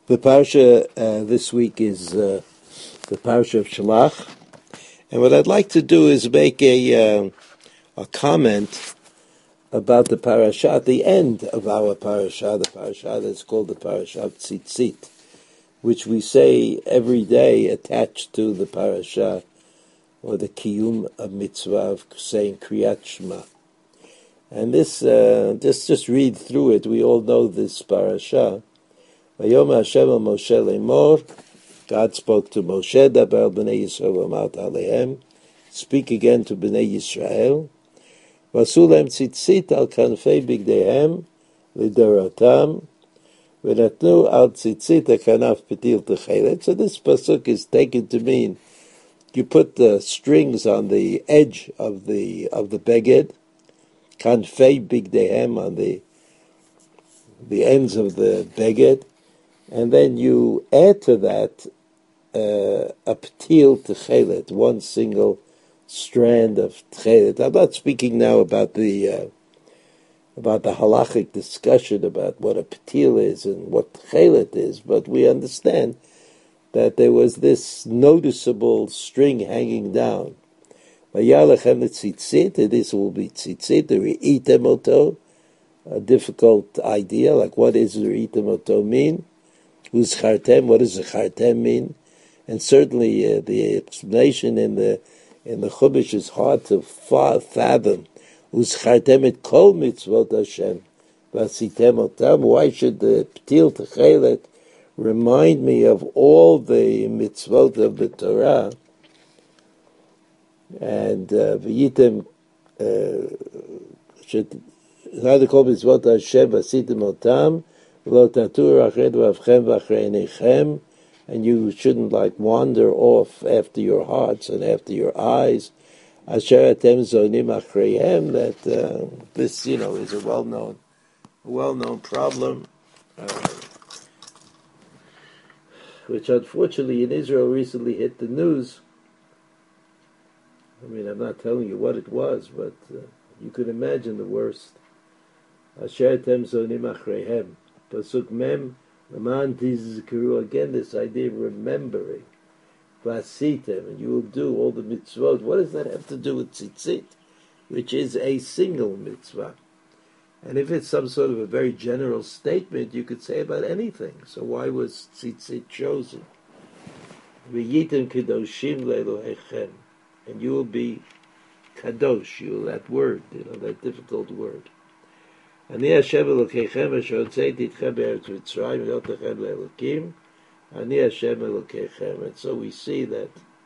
The parsha this week is the parsha of Shalach, and what I'd like to do is make a comment about the parasha at the end of our parasha, the parasha that's called the parasha of Tzitzit, which we say every day attached to the parasha or the kiyum of mitzvah of saying Kriyat Shema. And this, just read through it. We all know this parasha. Vayom Hashem al Moshe lemor. God spoke to Moshe, Daber b'nei Yisrael v'amart alehem. Speak again to b'nei Yisrael. V'asu lehem tzitzit al kanfei bigdeihem lidorotam. V'natnu al tzitzit hakanaf petil techelet. So this pasuk is taken to mean you put the strings on the edge of the beged, kanfei bigdeihem, on the ends of the beged. And then you add to that a ptil techelet, one single strand of techelet. I'm not speaking now about the halachic discussion about what a ptil is and what techelet is, but we understand that there was this noticeable string hanging down. Vayalachem tzitzit, this will be tzitzit, re'item oto, a difficult idea, like what does re'item oto mean? Who's chartem? What does the chartem mean? And certainly the explanation in the Chumash is hard to fathom. Who's chartem et kol mitzvot Hashem vasitem otam? Why should the ptil techelet remind me of all the mitzvot of the Torah? And v'yitem should rather call mitzvot Hashem vasitem otam. And you shouldn't wander off after your hearts and after your eyes. That this, is a well-known problem, which unfortunately in Israel recently hit the news. I mean, I'm not telling you what it was, but you could imagine the worst. Asher etem zonim achreihem. Pasuk Mem, Laman Tizkaru, again this idea of remembering. Vasitem, and you will do all the mitzvot. What does that have to do with tzitzit, which is a single mitzvah? And if it's some sort of a very general statement, you could say about anything. So why was tzitzit chosen? V'yitem kedoshim le'elohechem, and you will be kadosh. That word, that difficult word. Ani Hashem Elokeichem asher hotzeiti itchem be'eretz Mitzrayim v'notechem le'elokim. Ani Hashem Elokeichem. And so we see that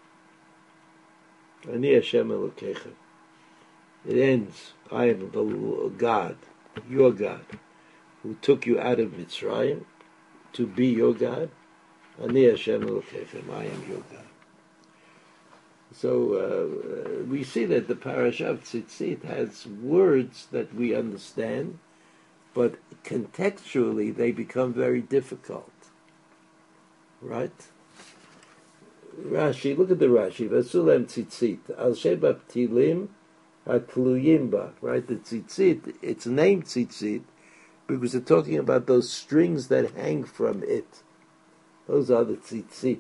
Ani Hashem Elokeichem. It ends, I am the God, your God, who took you out of Mitzrayim to be your God. Ani Hashem Elokeichem. I am your God. So we see that the parasha of Tzitzit has words that we understand, but contextually they become very difficult. Right? Rashi, look at the Rashi. Vasulem tzitzit. Al sheba ptilim hatluyim ba. Right? The tzitzit, it's named tzitzit because they're talking about those strings that hang from it. Those are the tzitzit.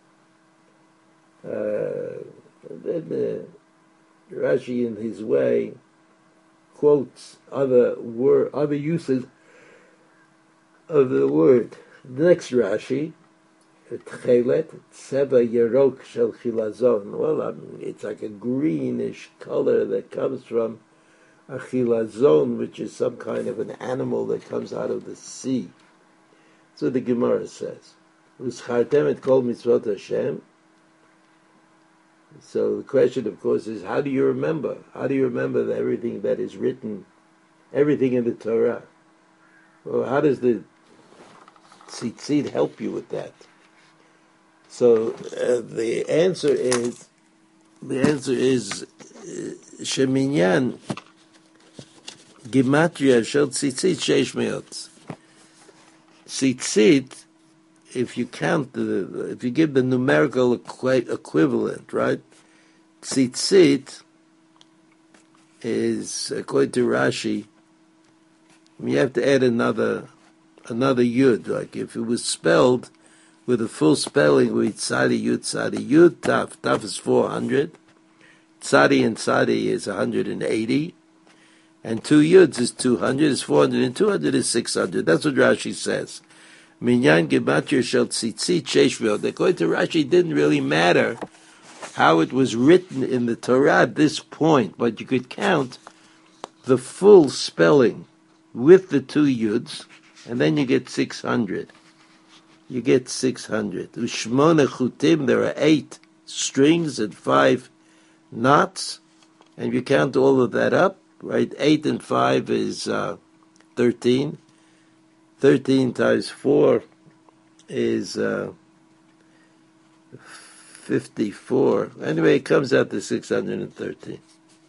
Then Rashi, in his way, quotes other uses of the word. The next Rashi, Tchelet Tseva Yerok Shel Chilazon. Well, it's like a greenish color that comes from a chilazon, which is some kind of an animal that comes out of the sea. So the Gemara says, Uschartem et kol mitzvot Hashem. So the question, of course, is how do you remember? How do you remember everything that is written, everything in the Torah? Well, how does the tzitzit help you with that? So the answer is sheminyan gematria shel tzitzit sheish meot. Tzitzit, if you count if you give the numerical equivalent, right? Tzitzit is, according to Rashi, you have to add another another yud. Like if it was spelled with a full spelling with tzadi yud, taf. Taf is 400. Tzadi and tzadi is 180. And 2 yuds is 200, is 400, and 200 is 600. That's what Rashi says. Minyan gematria shel tzitzit sheish v'od. According to Rashi, it didn't really matter how it was written in the Torah at this point, but you could count the full spelling with the 2 yuds, and then you get 600. You get 600. Ushmona chutim, there are 8 strings and 5 knots, and you count all of that up, right? 8 and 5 is 13. 13 times 4 is 54. Anyway, it comes out to 613.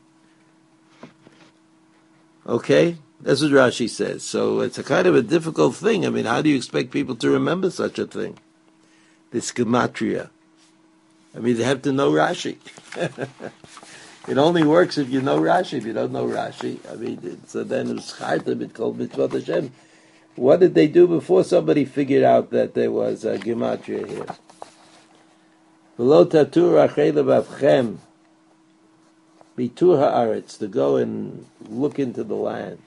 Okay? That's what Rashi says. So it's a kind of a difficult thing. I mean, how do you expect people to remember such a thing? This gematria. I mean, they have to know Rashi. It only works if you know Rashi. If you don't know Rashi, I mean, so then it's Charta, it's called Mitzvot Hashem. What did they do before somebody figured out that there was a gematria here? V'lo tatur achei levavchem bitur haaretz, to go and look into the land.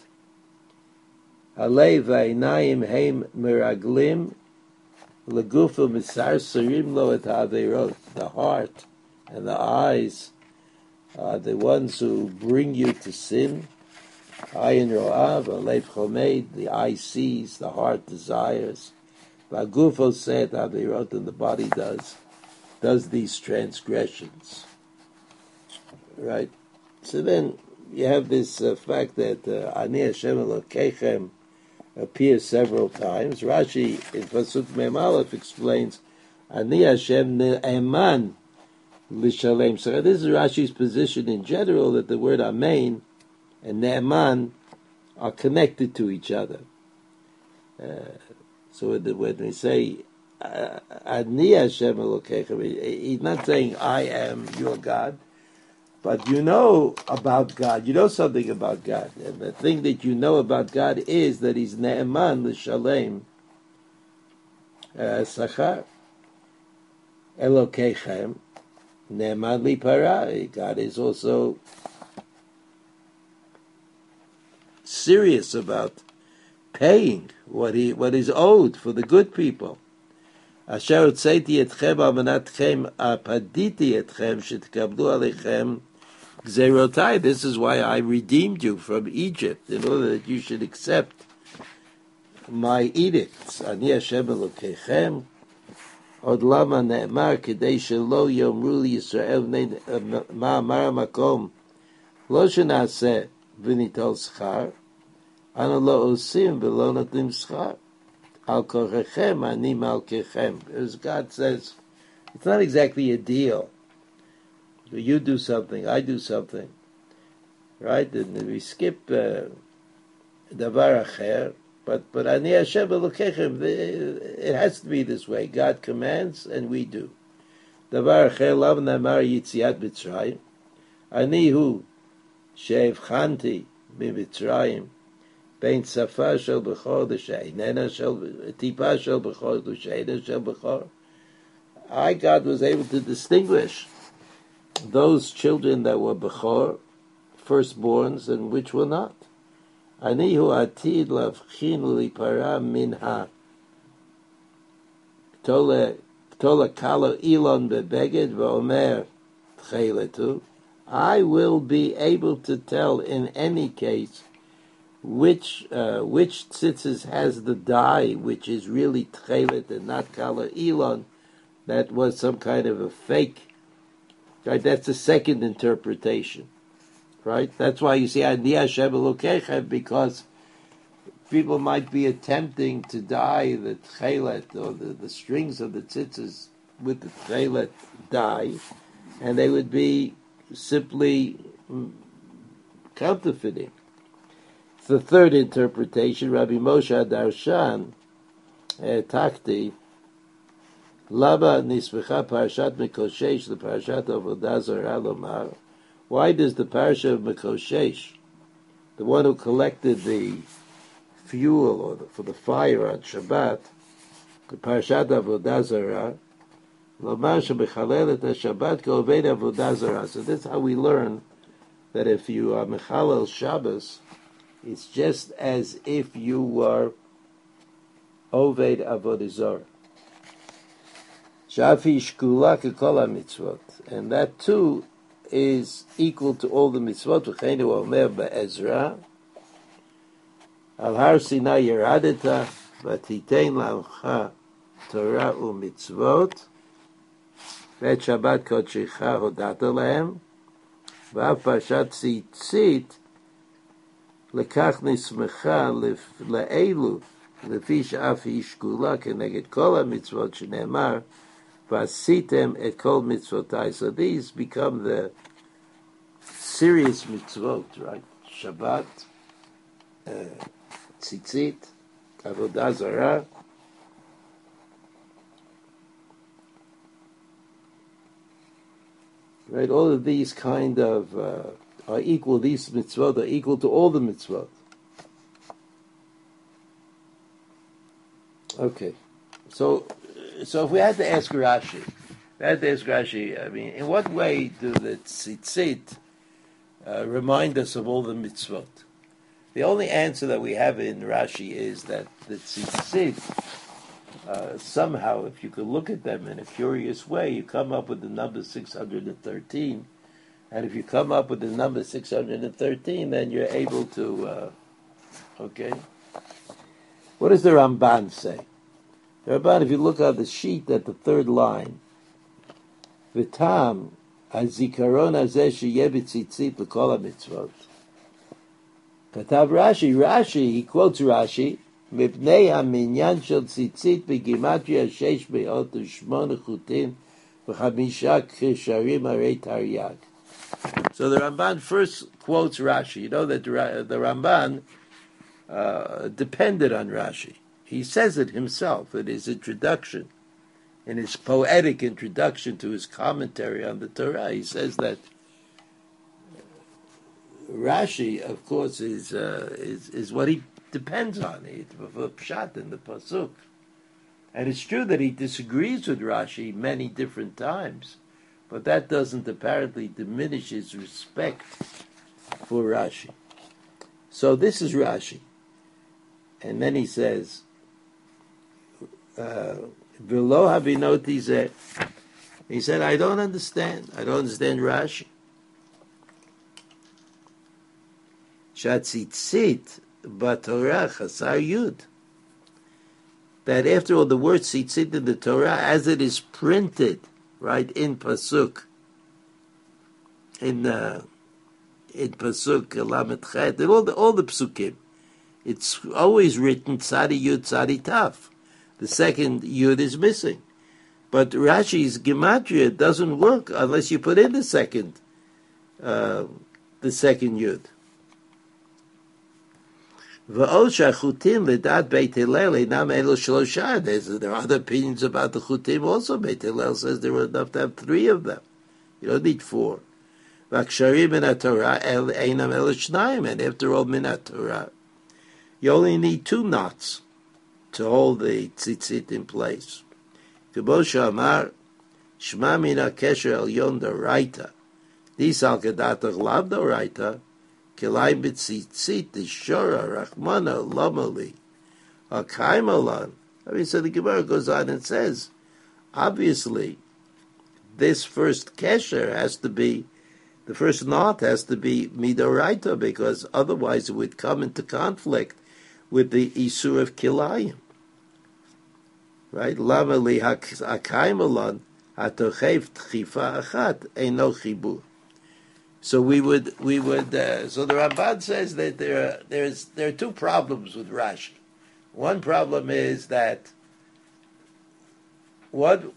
Alei v'einayim heim meraglim legufa misar sarim lo et ha'aveirot. The heart and the eyes are the ones who bring you to sin. Ayin ro'av, alev chomed, the eye sees, the heart desires. V'agufo set ha'aveirot, and the body does these transgressions. Right? So then you have this fact that Ani Hashem Elokechem appears several times. Rashi in Pasuk Mem Aleph explains Ani Hashem Ne'eman L'Shalem. So this is Rashi's position in general, that the word Amen and Ne'eman are connected to each other. So when we say Ani Hashem Elokechem, he's not saying I am your God, but you know about God. You know something about God. And the thing that you know about God is that He's Ne'eman L'Shalem Sachar. Elokechem Ne'eman L'Para. God is also serious about paying what is owed for the good people. Asher tzayti etchem al manatchem apaditi etchem shetkablu alechem gzerotai. This is why I redeemed you from Egypt, in order that you should accept my edicts. Ani Hashem Elokechem. Od lama ne'emar kedei shelo yomru Yisrael ma'amar makom lo shenaseh v'nitol schar anu lo osim v'lo notim schar al kochechem ani malkechem. As God says, it's not exactly a deal. You do something, I do something, right? And we skip davar acher, but ani Hashem Elokechem, it has to be this way. God commands and we do. Davar acher lav namar yitziat Mitzrayim ani hu she'evchanti miMitzrayim bein safa shel bechor l'she'inena shel tipa shel bechor l'she'inena shel bechor. I, God, was able to distinguish those children that were bechor, firstborns, and which were not. Ani hu atid lavchin l'ipara minha tola kalo ilon bebeged v'omer tcheletu. I will be able to tell in any case which tzitzis has the dye, which is really tchelet and not kalo ilon, that was some kind of a fake. Right, that's the second interpretation. Right, that's why you see Ani Hashem Elokechem, because people might be attempting to dye the tchelet or the strings of the tzitzis with the tchelet dye, and they would be simply counterfeiting. It's the third interpretation. Rabbi Moshe Darshan Takti Laba nismecha parashat Mekoshesh, the parashat of Avodah Zarah lomar. Why does the parasha of Mekoshesh, the one who collected the fuel or for the fire on Shabbat, the Parashat Avodah Zarah, Lomar shebechalel et Shabbat k'oved Avodah Zarah. So that's how we learn that if you are mechalel Shabbos, it's just as if you were oved Avodah Zarah. Shafi shkula k'kol mitzvot, and that too is equal to all the mitzvot. V'cheinu omer be'ezra, al har Sinai yeradeta, v'titein la'amcha Torah u'mitzvot, v'et Shabbat kodshecha hodata lahem, v'av parshat tzitzit, lekach nismecha le'elu, lefi she'af hi shkula keneged kol ha'mitzvot shene'emar, v'asitem et kol mitzvotai. So these become the serious mitzvot, right? Shabbat, tzitzit, avodah zarah, right? All of these kind of are equal. These mitzvot are equal to all the mitzvot. Okay, so if we had to ask Rashi, I mean, in what way do the tzitzit remind us of all the mitzvot? The only answer that we have in Rashi is that the tzitzit, somehow, if you could look at them in a curious way, you come up with the number 613, and if you come up with the number 613, then you're able to, okay? What does the Ramban say? The Ramban, if you look at the sheet at the third line, V'tam hazikaron hazeh sheyeh b'tzitzit l'kol hamitzvot. Katav Rashi, he quotes Rashi, Mipnei haminyan shel tzitzit b'gimatria sheish be'ot u'shmona chutin v'chamisha kesharim harei taryag. So the Ramban first quotes Rashi. You know that the Ramban depended on Rashi. He says it himself in his introduction, in his poetic introduction to his commentary on the Torah. He says that Rashi, of course, is what he depends on. For pshat in the pasuk, and it's true that he disagrees with Rashi many different times, but that doesn't apparently diminish his respect for Rashi. So this is Rashi, and then he says, "V'lo havinoti zeh." He said, "I don't understand Rashi." Shatzitzit b'Torah chasar yud. That after all, the word tzitzit in the Torah, as it is printed, right, in pasuk, in pasuk lamet chet, and all the psukim, it's always written tzadi yud tzadi taf. The second yud is missing, but Rashi's gematria doesn't work unless you put in the second yud. There are other opinions about the chutim also. Beit Hillel says there were enough to have 3 of them. You don't need 4. And after all, minat Torah, you only need 2 knots to hold the tzitzit in place. Shma mina kesher elyon d'oraita. Disal kedatach lav d'oraita. Kilai b'tzitzit d'shora rachmana lomali. Akaimalan. I mean, so the Gemara goes on and says, obviously, this first kesher has to be, the first knot has to be midoraita, because otherwise it would come into conflict with the isur of kilayim. Right? Lama li hakaimalon hatochev tchifa achat eino chibur. So we would. So the Ramban says that there are 2 problems with Rashi. One problem is that the word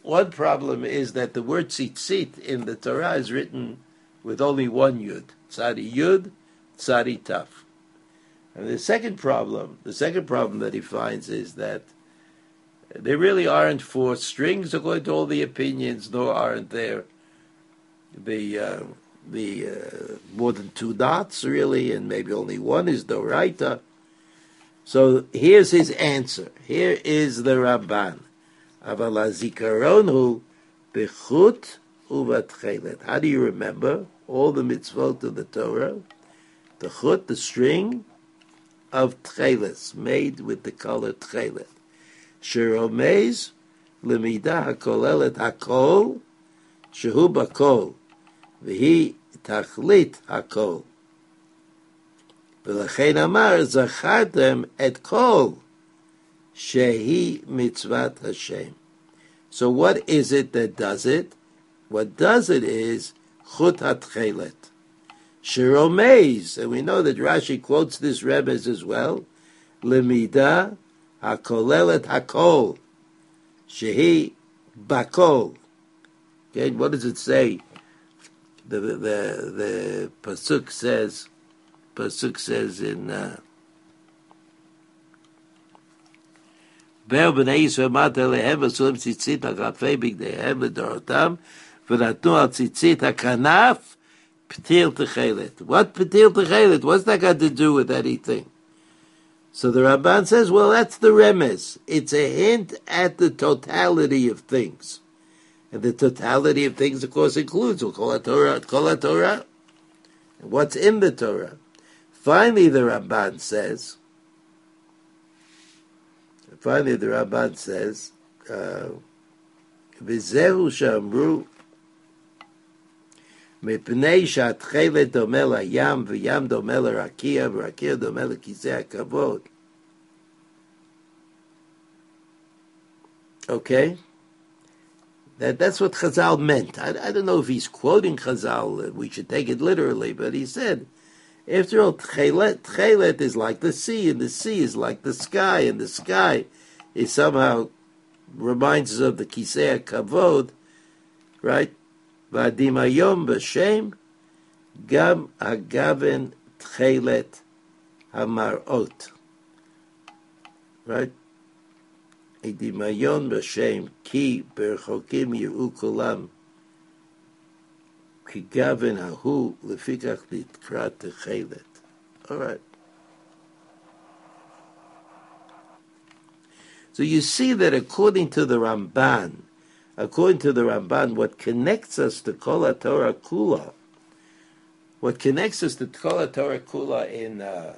tzitzit in the Torah is written with only 1 yud, tzadi taf. And the second problem that he finds is that there really aren't 4 strings according to all the opinions, nor aren't there the more than 2 dots really, and maybe only 1 is doraita. So here's his answer. Here is the Ramban. Aval hazikaron hu bechut uvatchelet. How do you remember all the mitzvot of the Torah? The chut, the string of tcheles, made with the color tchelet. Sheromez lemida hakolelet hakol shehu bakol v'hi tachlit hakol. V'lechein amar zachartem et kol shehi mitzvat Hashem. So what is it that does it? What does it is chut hatchelet. Shiromez, and we know that Rashi quotes this Rebbe as well. Lemida hakolelet hakol shehi bakol. Okay, what does it say? The pasuk says in Ber bnei Yisrael mat elehem v'sulim tzitzit ha'kafei bigdeihem l'dorotam v'natnu al tzitzit ha'kanaf p'til techelet. What p'til techelet? What's that got to do with anything? So the Ramban says, well, that's the remez. It's a hint at the totality of things. And the totality of things, of course, includes Kol HaTorah. And what's in the Torah? Finally, the Ramban says, V'zehu she'amru mipnei she'atchelet domeh layam v'yam domeh l'rakia v'rakia domeh l'kisei hakavod. Okay? That's what Chazal meant. I don't know if he's quoting Chazal. We should take it literally, but he said, after all, Tchelet is like the sea, and the sea is like the sky, and the sky is somehow reminds us of the Kisei HaKavod, right? V'adim hayom b'shem gam hagaven Tchelet hamarot, right? Adim hayom b'shem ki berchokim yiru kulam ki gaven hahu lefikach litkrat Tchelet. All right. So you see that according to the Ramban, what connects us to Kol HaTorah Kula, in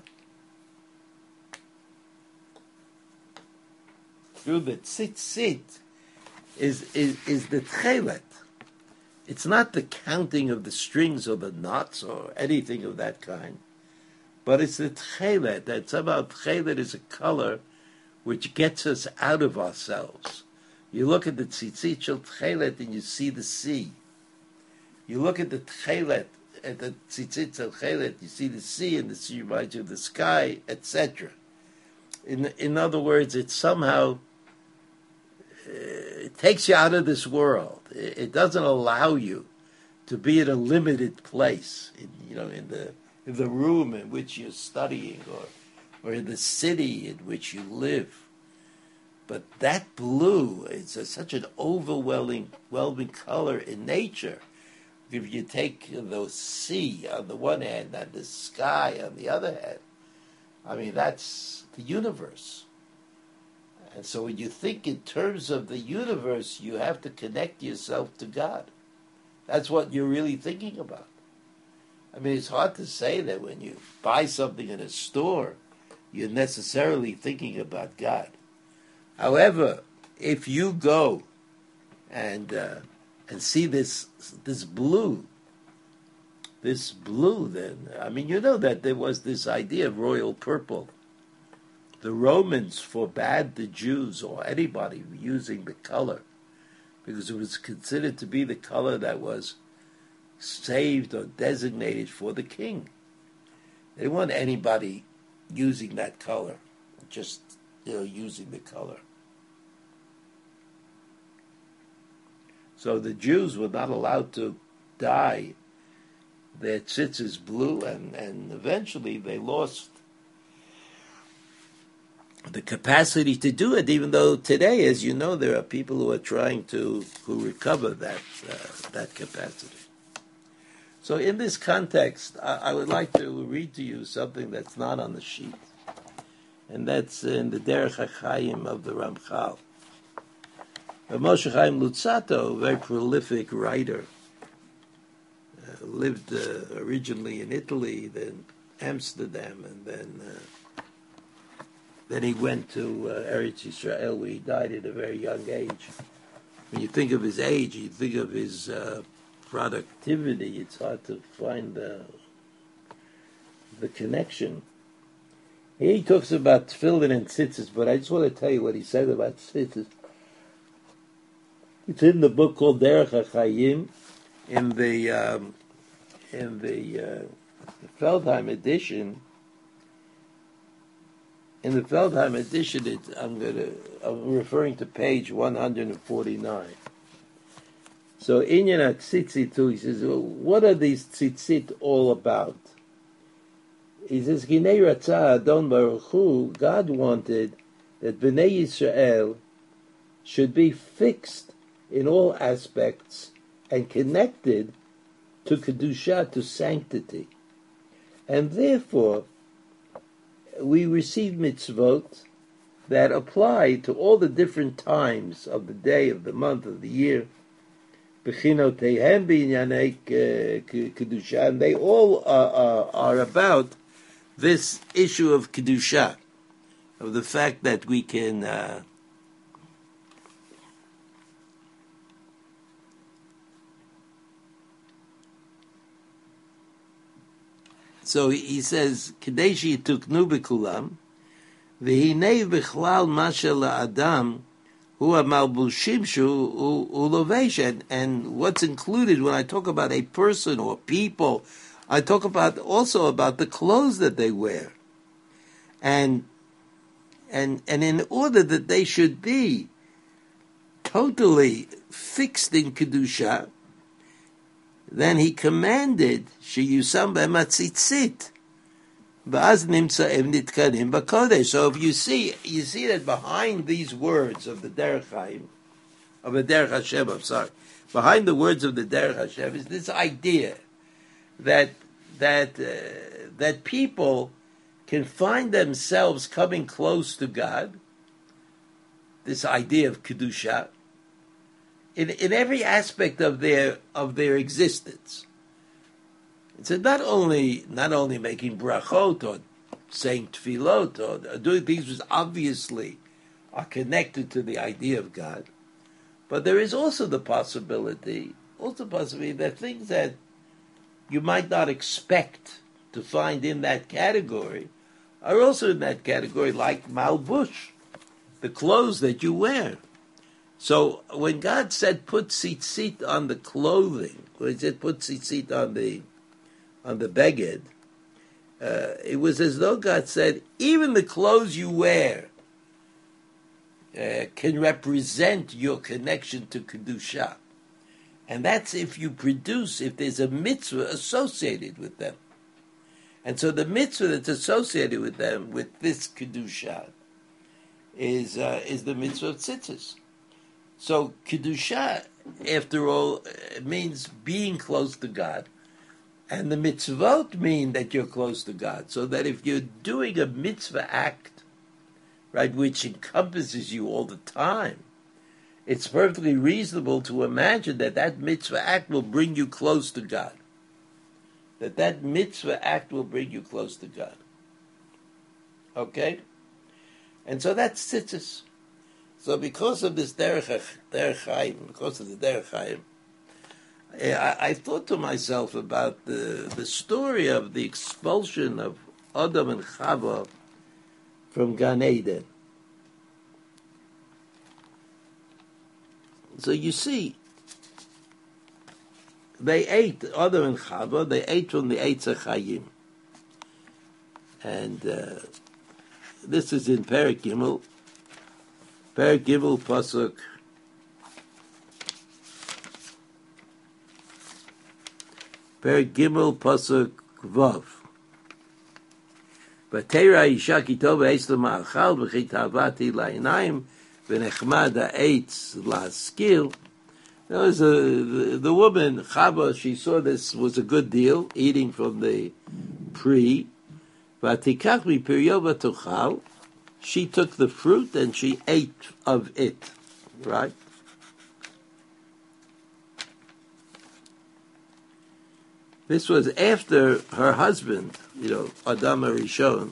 through the tzitzit is the tchelet. It's not the counting of the strings or the knots or anything of that kind, but it's the tchelet, that somehow tchelet is a color which gets us out of ourselves. You look at the tzitzit shel tchelet and you see the sea. You look at the tchelet, at the tzitzit shel tchelet, you see the sea, and the sea reminds you of the sky, etc. In other words, it somehow it takes you out of this world. It doesn't allow you to be in a limited place, in the room in which you're studying, or in the city in which you live. But that blue is such an overwhelming color in nature. If you take the sea on the one hand and the sky on the other hand, I mean, that's the universe. And so when you think in terms of the universe, you have to connect yourself to God. That's what you're really thinking about. I mean, it's hard to say that when you buy something in a store, you're necessarily thinking about God. However, if you go and see this blue, then I mean, you know that there was this idea of royal purple. The Romans forbade the Jews or anybody using the color because it was considered to be the color that was saved or designated for the king. They didn't want anybody using that color, just using the color. So the Jews were not allowed to dye their tzitzis blue, and eventually they lost the capacity to do it, even though today, as you know, there are people who are trying who recover that capacity. So in this context, I would like to read to you something that's not on the sheet. and that's in the Derech HaChaim of the Ramchal. But Moshe Chaim Luzzatto, a very prolific writer, lived originally in Italy, then Amsterdam, and then he went to Eretz Yisrael, where he died at a very young age. When you think of his age, you think of his productivity, it's hard to find the connection. Here he talks about tefillin and tzitzis, but I just want to tell you what he said about tzitzis. It's in the book called Derech HaChaim, in the Feldheim edition. In the Feldheim edition, I'm referring to page 149. So Inyan HaTzitzit, he says, well, what are these tzitzit all about? He says, Ginei Ratzah Adon Baruch Hu, God wanted that Bnei Yisrael should be fixed in all aspects and connected to Kedusha, to sanctity. And therefore, we receive mitzvot that apply to all the different times of the day, of the month, of the year. Bechinotehem b'inyanei Kedusha, and they all are about this issue of Kedusha, of the fact that we can so he says, Kadeshi tuknu bekulam, v'hinei b'chlal masha la'adam, hu ha'malbushim shu ulovesh, and what's included when I talk about a person or people, I talk about also about the clothes that they wear, and in order that they should be totally fixed in kedusha, then he commanded sheyusam b'matzitzit, v'az nimtzaim nitkanim b'kodesh. So if you see that behind these words of the Derech Chaim, of the Derech Hashem, behind the words of the Derech Hashem is this idea that people can find themselves coming close to God. This idea of kedusha in every aspect of their existence. It's not only making brachot or saying tefillot or doing things which obviously are connected to the idea of God, but there is also the possibility that things that you might not expect to find in that category are also in that category, like malbush, the clothes that you wear. So when God said put tzitzit on the clothing, when he said put tzitzit on the beged, it was as though God said even the clothes you wear can represent your connection to kedusha, and that's if there's a mitzvah associated with them. And so the mitzvah that's associated with them, with this kedusha, is the mitzvah of tzitzis. So kedusha, after all, means being close to God, and the mitzvot mean that you're close to God. So that if you're doing a mitzvah act, right, which encompasses you all the time, it's perfectly reasonable to imagine that mitzvah act will bring you close to God. That mitzvah act will bring you close to God. Okay? And so that's tzitzis. So because of this Derech Chaim, because of the Derech Chaim, I thought to myself about the story of the expulsion of Adam and Chava from Gan Eden. So you see, they ate, Adam and Chava, they ate from the Eitz HaChaim. And this is in Perek Gimel. Perek Gimel Pasuk Vav. V'teira isha ki tov ha'etz l'ma'achal v'chi ta'avati la'inayim v'nechmad ha'etz la'askil. The woman, Chava, she saw this was a good deal, eating from the tree. V'tikach mi'piryo v'tochal, she took the fruit and she ate of it, right? This was after her husband, Adam Arishon,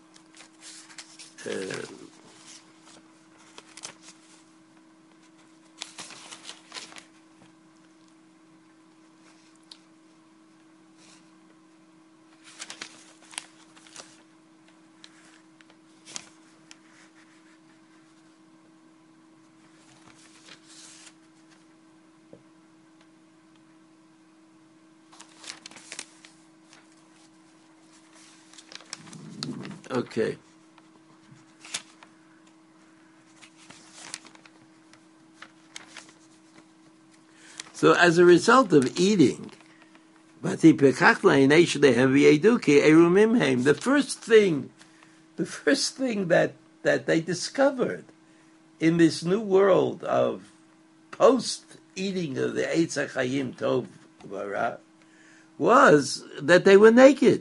okay. So as a result of eating, the first thing that they discovered in this new world of post eating of the Eitz HaChaim Tov Vara was that they were naked.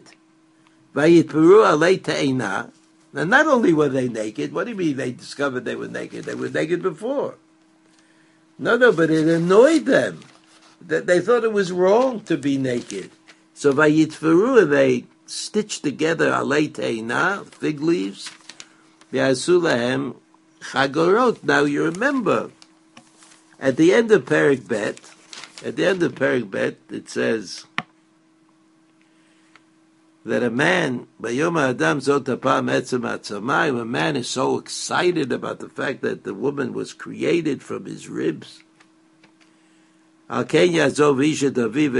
And not only were they naked, what do you mean they discovered they were naked? They were naked before. No, but it annoyed them. That they thought it was wrong to be naked. So vayitferu, they stitched together alei teina, fig leaves, v'asu lahem chagorot. Now you remember, at the end of Perek Bet, it says that a man, Bayom Adam Zotapam Etzem Atzamai, a man is so excited about the fact that the woman was created from his ribs. Now I understand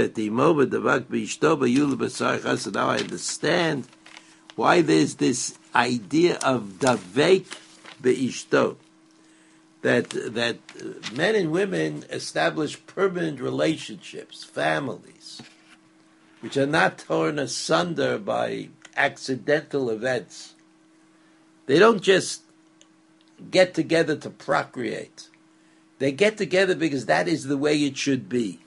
why there's this idea of davek beishto, that men and women establish permanent relationships, families, which are not torn asunder by accidental events. They don't just get together to procreate. They get together because that is the way it should be.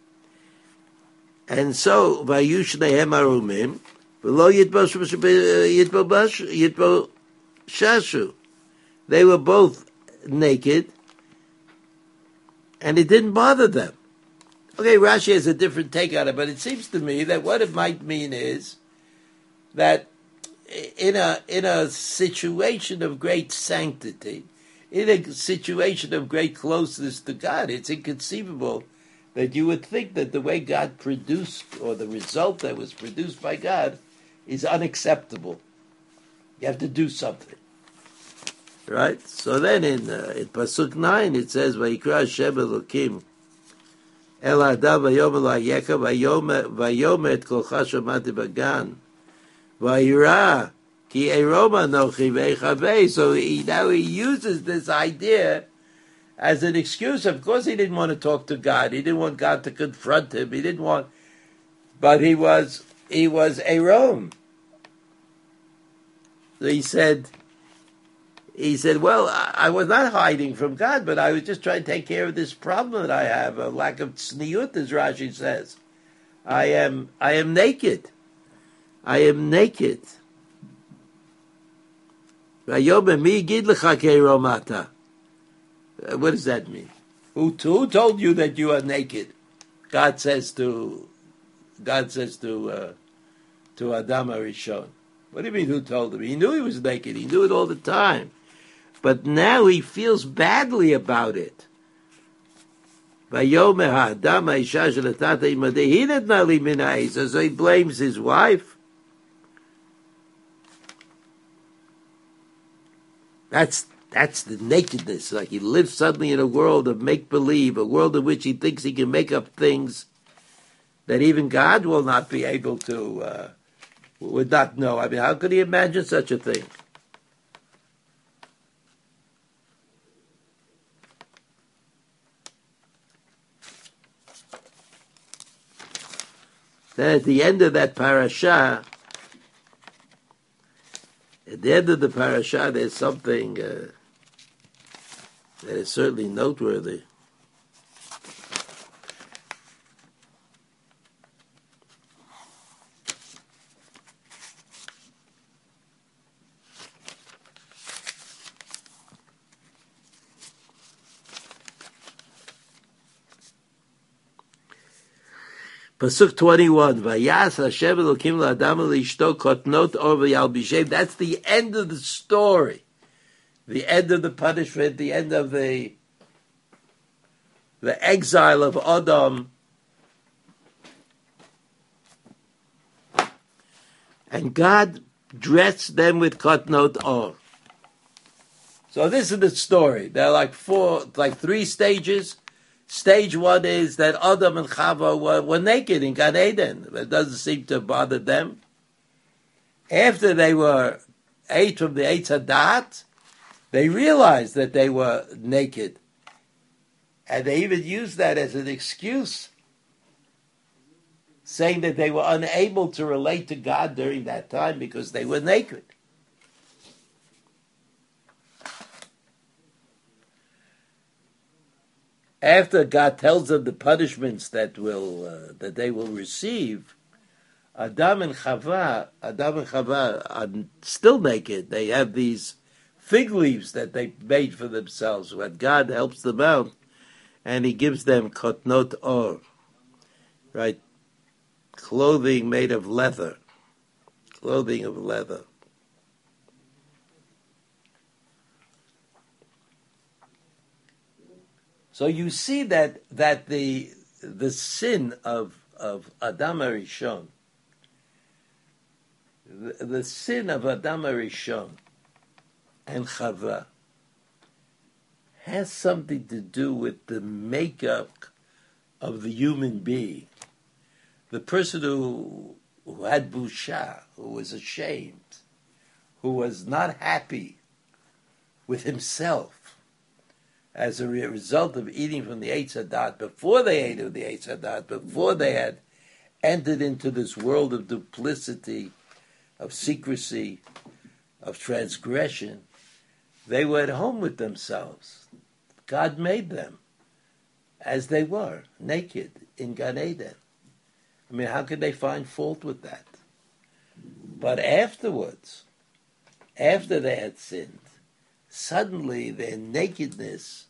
And so, Vayush Nehem Arumim, V'lo Yitbo Shashu. They were both naked, and it didn't bother them. Okay, Rashi has a different take on it, but it seems to me that what it might mean is that in a situation of great sanctity, in a situation of great closeness to God, it's inconceivable that you would think that the way God produced, or the result that was produced by God, is unacceptable. You have to do something. Right? So then in Pasuk 9 it says, Vayikra Hashem Elokim El Adam Vayom El Hayeka Vayom Et Kolcha Shamati Bagan Vayira Ki Eroma Nochi Veichavei. So now he uses this idea as an excuse. Of course he didn't want to talk to God. He didn't want God to confront him. But he was Erom. So he said, well, I was not hiding from God, but I was just trying to take care of this problem that I have, a lack of tzniut, as Rashi says. I am naked. I am naked. What does that mean? Who told you that you are naked? God says to Adam Arishon. What do you mean, who told him? He knew he was naked. He knew it all the time. But now he feels badly about it. So he blames his wife. That's the nakedness. Like he lives suddenly in a world of make-believe, a world in which he thinks he can make up things that even God will not be able to, would not know. I mean, how could he imagine such a thing? Then at the end of that parasha, there's something that is certainly noteworthy. Pasuk 21. Vayas Hashem Elokim la'adam le'ishto kotnot or v'yalbishem. That's the end of the story. The end of the punishment, the end of the exile of Adam. And God dressed them with kotnot or. So this is the story. There are like three stages. Stage one is that Adam and Chava were naked in Gan Eden. It doesn't seem to bother them. After they ate from the Eitz HaDaat, they realized that they were naked. And they even used that as an excuse, saying that they were unable to relate to God during that time because they were naked. After God tells them the punishments that they will receive, Adam and Chava are still naked. They have these fig leaves that they made for themselves. When God helps them out, and He gives them kotnot or, right, clothing made of leather, clothing of leather. So you see that the sin of Adam HaRishon, the sin of Adam HaRishon and Chava has something to do with the makeup of the human being. The person who had busha, who was ashamed, who was not happy with himself, as a result of eating from the Eitz HaDaat, before they ate of the Eitz HaDaat, before they had entered into this world of duplicity, of secrecy, of transgression, they were at home with themselves. God made them as they were, naked, in Gan Eden. I mean, how could they find fault with that? But afterwards, after they had sinned, suddenly their nakedness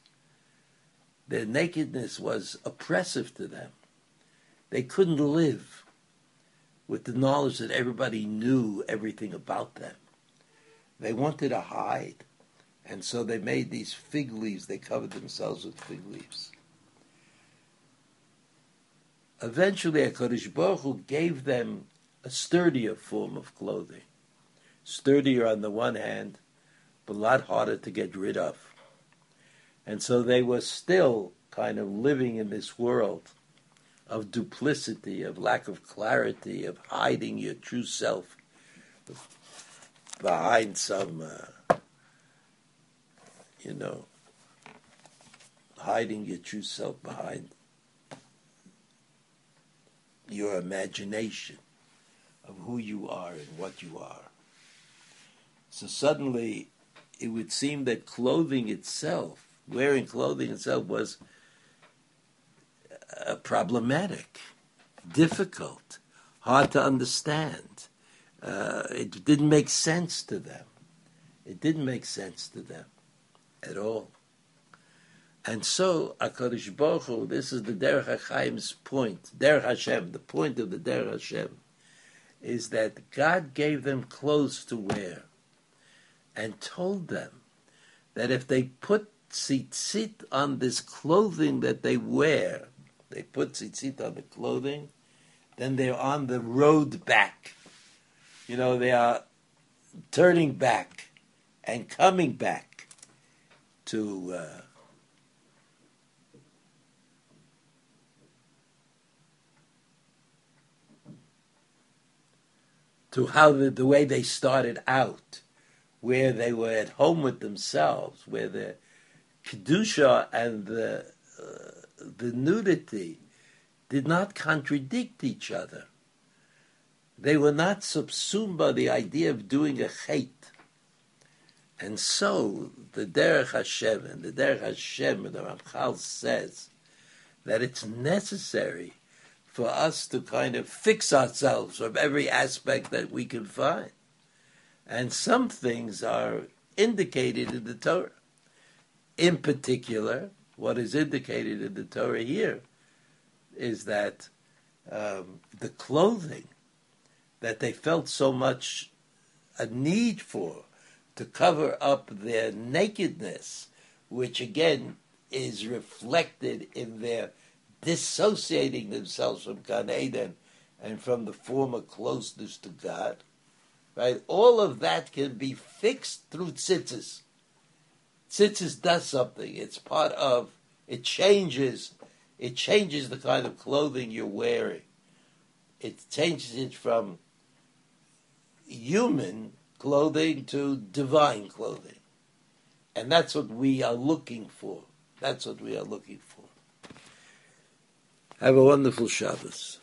was oppressive to them. They couldn't live with the knowledge that everybody knew everything about them. They wanted to hide, and so they made these fig leaves. They covered themselves with fig leaves. Eventually, HaKadosh Baruch Hu gave them a sturdier form of clothing. Sturdier on the one hand, but a lot harder to get rid of. And so they were still kind of living in this world of duplicity, of lack of clarity, of hiding your true self behind some, hiding your true self behind your imagination of who you are and what you are. So suddenly, it would seem that wearing clothing itself was problematic, difficult, hard to understand. It didn't make sense to them. It didn't make sense to them at all. And so, HaKadosh Baruch Hu, this is the Derech HaChaim's point, Derech Hashem, the point of the Derech Hashem, is that God gave them clothes to wear and told them that if they put tzitzit on this clothing that they wear, they put tzitzit on the clothing, then they're on the road back. They are turning back and coming back to how the way they started out, where they were at home with themselves, where the kedusha and the nudity did not contradict each other. They were not subsumed by the idea of doing a chet. And so the Derech Hashem and the Ramchal says that it's necessary for us to kind of fix ourselves from every aspect that we can find. And some things are indicated in the Torah. In particular, what is indicated in the Torah here is that the clothing that they felt so much a need for to cover up their nakedness, which again is reflected in their dissociating themselves from Gan Eden and from the former closeness to God, right? All of that can be fixed through tzitzis. Tzitzis does something. It's part of, it changes the kind of clothing you're wearing. It changes it from human clothing to divine clothing. And that's what we are looking for. That's what we are looking for. Have a wonderful Shabbos.